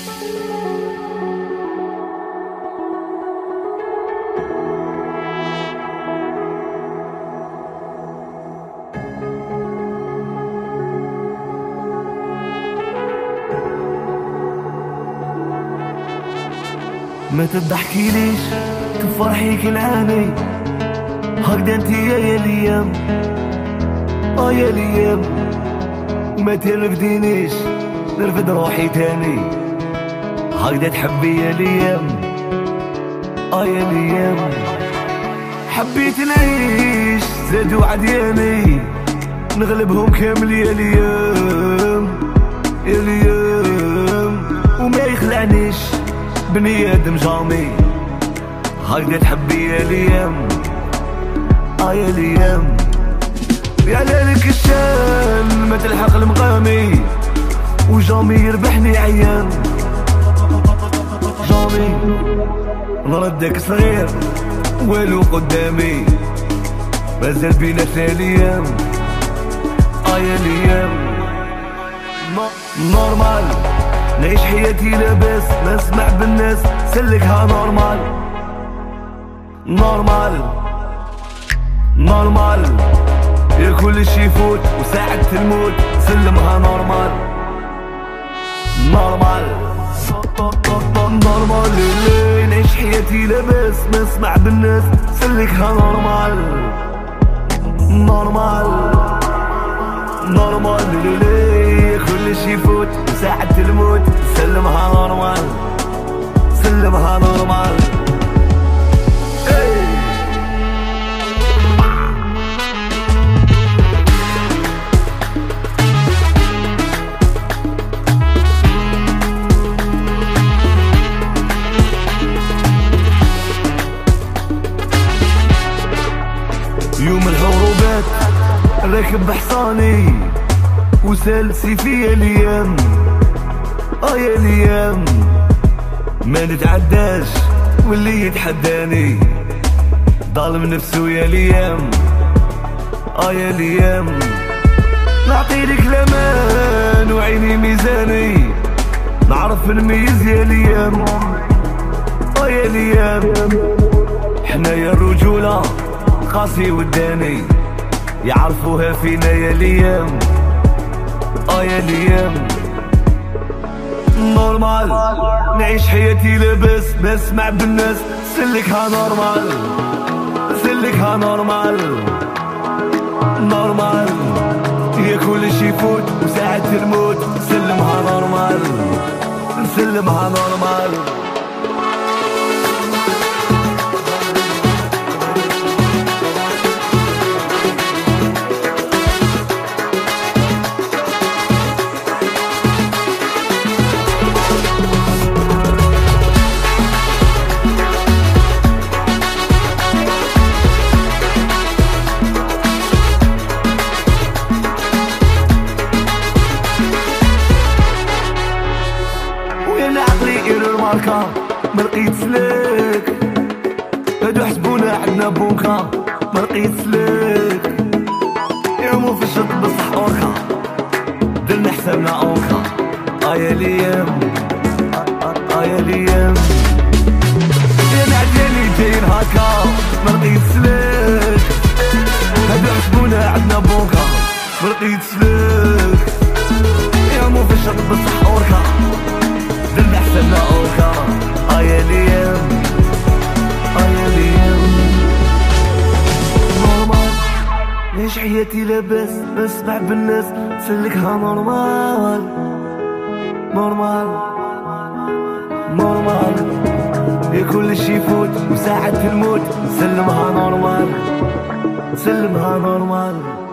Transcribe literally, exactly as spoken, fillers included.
ما تضحكيليش تفرحي كل عامي هكذا انتي يا الايام اه يا الايام ما ترفدينيش نرفد روحي تاني هكذا تحبي يا الايام اه يا الايام حبيت نعيش زادوا عدياني نغلبهم كامل يا الايام يا الايام وما يخلعنيش بني ادم جامي هكذا تحبي يا الايام اه يا الايام يا ليلك الشان ما تلحق المقامي وجامي يربحني عيان جامي نردك صغير والو قدامي مازال بينا الايام اه يا الايام نورمال نعيش حياتي لاباس نسمع بالناس سلكها نورمال نورمال نورمال يا كل شي يفوت وساعة الموت سلمها نورمال نورمال نورمال لي نعيش حياتي لاباس نسمع بالناس سلكها نورمال نورمال نورمال لي كل شي يفوت ساعة الموت سلمها نورمال سلمها نورمال يوم الحروبات راكب حصاني وسال سيفي الايام اه يا الايام ما نتعداش واللي يتحداني ظالم نفسه يا الايام اه يا الايام نعطيلك الامان وعيني ميزاني نعرف نميز يا الايام اه يا الايام حنايا الرجوله قاسي وداني يعرفوها فينا يا الايام اه يا الايام نورمال نعيش حياتي لاباس نسمع بالناس سلكها نورمال سلكها نورمال نورمال هي كل شي يفوت وساعة الموت سلمها نورمال نسلمها نورمال مرقيت سلك هادو حسبونا عندنا بوكا مرقيت سلك يعومو في الشط بصح اوركا درنا حسابنا اوركا اه يا الايام اه يا الايام يا نعديالي جايين هاكا مرقيت سلك هادو حسبونا عندنا بوكا مرقيت سلك يعومو في الشط بصح اوركا درنا حسابنا اوركا اه يا الايام اه يا الايام نورمال نعيش حياتي لاباس نسمع بالناس سلكها نورمال نورمال نورمال يا كل شي يفوت وساعة الموت سلمها نورمال سلمها نورمال